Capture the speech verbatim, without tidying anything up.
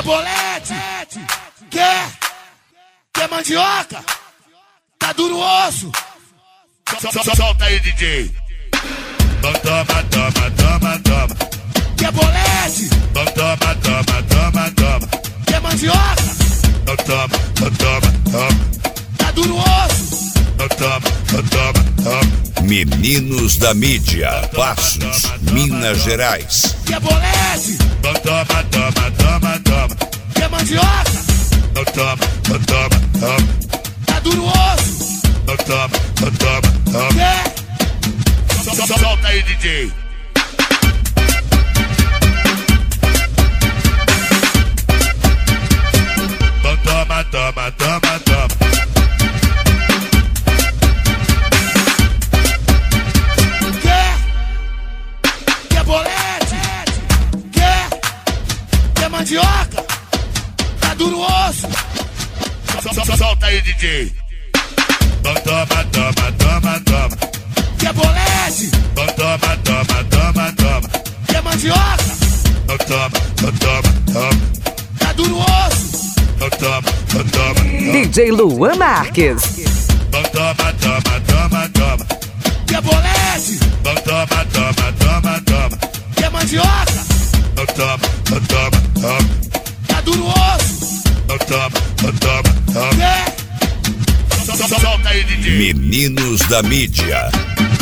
bolete? Quer? Quer mandioca? Tá duro o osso? Solta aí, D J. Toma, toma, toma, toma. Quer bolete? Toma, toma, toma, toma. Quer mandioca? Toma, toma, toma. Tá duro o osso? Toma, toma, toma. Meninos da Mídia, Passos, Minas Gerais. Quer bolete? Toma, toma, toma, toma. Quer mandioca? Toma, toma, toma. Tá duro o osso? Toma, toma, toma. Quer? Solta aí, D J. Toma, toma, toma, toma. Quer? Quer bolete? Quer? Quer mandioca? Tá duro o osso? Solta aí, D J. Toma, toma, toma, toma. Quer bolete? Toma, toma, toma, toma. Quer mandioca? Toma, toma, toma. Tá duro o osso? Toma, toma, D J Luan Marques. Toma, toma, toma, toma. Quer bolete? Toma, toma, toma, toma. Quer mandioca? Toma, toma, toma. Tá duro o osso? Toma, toma, toma. Quer? Solta aí, D J. Meninos da Mídia.